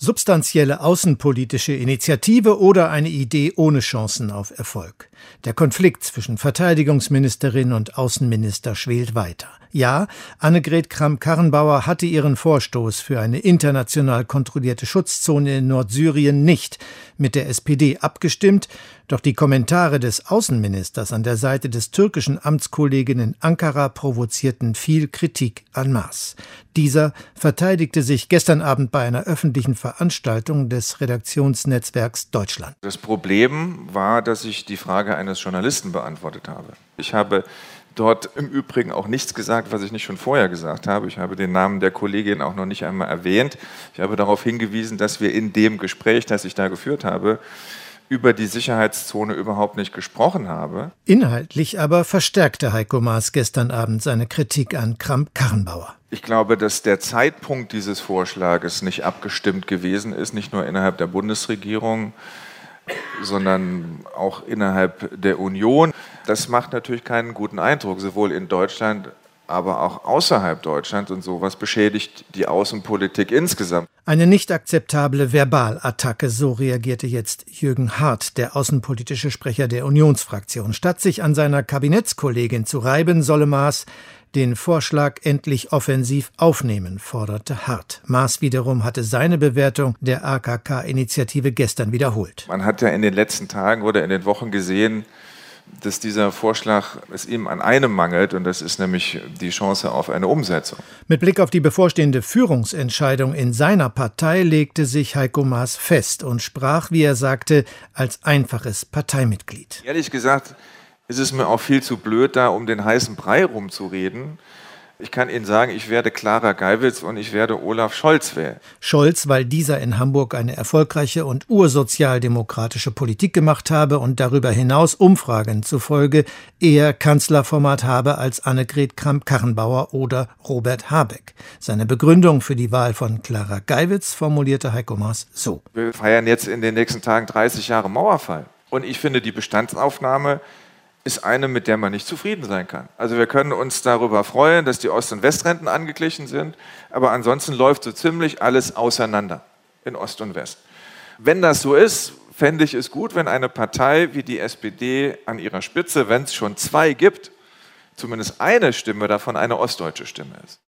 substanzielle außenpolitische Initiative oder eine Idee ohne Chancen auf Erfolg. Der Konflikt zwischen Verteidigungsministerin und Außenminister schwelt weiter. Ja, Annegret Kramp-Karrenbauer hatte ihren Vorstoß für eine international kontrollierte Schutzzone in Nordsyrien nicht mit der SPD abgestimmt, doch die Kommentare des Außenministers an der Seite des türkischen Amtskollegen in Ankara provozierten viel Kritik an Maas. Dieser verteidigte sich gestern Abend bei einer öffentlichen Veranstaltung des Redaktionsnetzwerks Deutschland. Das Problem war, dass ich die Frage eines Journalisten beantwortet habe. Ich habe dort im Übrigen auch nichts gesagt, was ich nicht schon vorher gesagt habe. Ich habe den Namen der Kollegin auch noch nicht einmal erwähnt. Ich habe darauf hingewiesen, dass wir in dem Gespräch, das ich da geführt habe, über die Sicherheitszone überhaupt nicht gesprochen habe. Inhaltlich aber verstärkte Heiko Maas gestern Abend seine Kritik an Kramp-Karrenbauer. Ich glaube, dass der Zeitpunkt dieses Vorschlages nicht abgestimmt gewesen ist, nicht nur innerhalb der Bundesregierung, sondern auch innerhalb der Union. Das macht natürlich keinen guten Eindruck, sowohl in Deutschland, aber auch außerhalb Deutschlands, und sowas beschädigt die Außenpolitik insgesamt. Eine nicht akzeptable Verbalattacke, so reagierte jetzt Jürgen Hart, der außenpolitische Sprecher der Unionsfraktion. Statt sich an seiner Kabinettskollegin zu reiben, solle Maas den Vorschlag endlich offensiv aufnehmen, forderte Hart. Maas wiederum hatte seine Bewertung der AKK-Initiative gestern wiederholt. Man hat ja in den letzten Tagen oder in den Wochen gesehen, dass dieser Vorschlag es ihm an einem mangelt, und das ist nämlich die Chance auf eine Umsetzung. Mit Blick auf die bevorstehende Führungsentscheidung in seiner Partei legte sich Heiko Maas fest und sprach, wie er sagte, als einfaches Parteimitglied. Ehrlich gesagt ist es mir auch viel zu blöd, da um den heißen Brei rumzureden. Ich kann Ihnen sagen, ich werde Clara Geiwitz und ich werde Olaf Scholz wählen. Scholz, weil dieser in Hamburg eine erfolgreiche und ursozialdemokratische Politik gemacht habe und darüber hinaus Umfragen zufolge eher Kanzlerformat habe als Annegret Kramp-Karrenbauer oder Robert Habeck. Seine Begründung für die Wahl von Clara Geiwitz formulierte Heiko Maas so. Wir feiern jetzt in den nächsten Tagen 30 Jahre Mauerfall. Und ich finde, die Bestandsaufnahme ist eine, mit der man nicht zufrieden sein kann. Also wir können uns darüber freuen, dass die Ost- und Westrenten angeglichen sind, aber ansonsten läuft so ziemlich alles auseinander in Ost und West. Wenn das so ist, fände ich es gut, wenn eine Partei wie die SPD an ihrer Spitze, wenn es schon zwei gibt, zumindest eine Stimme davon eine ostdeutsche Stimme ist.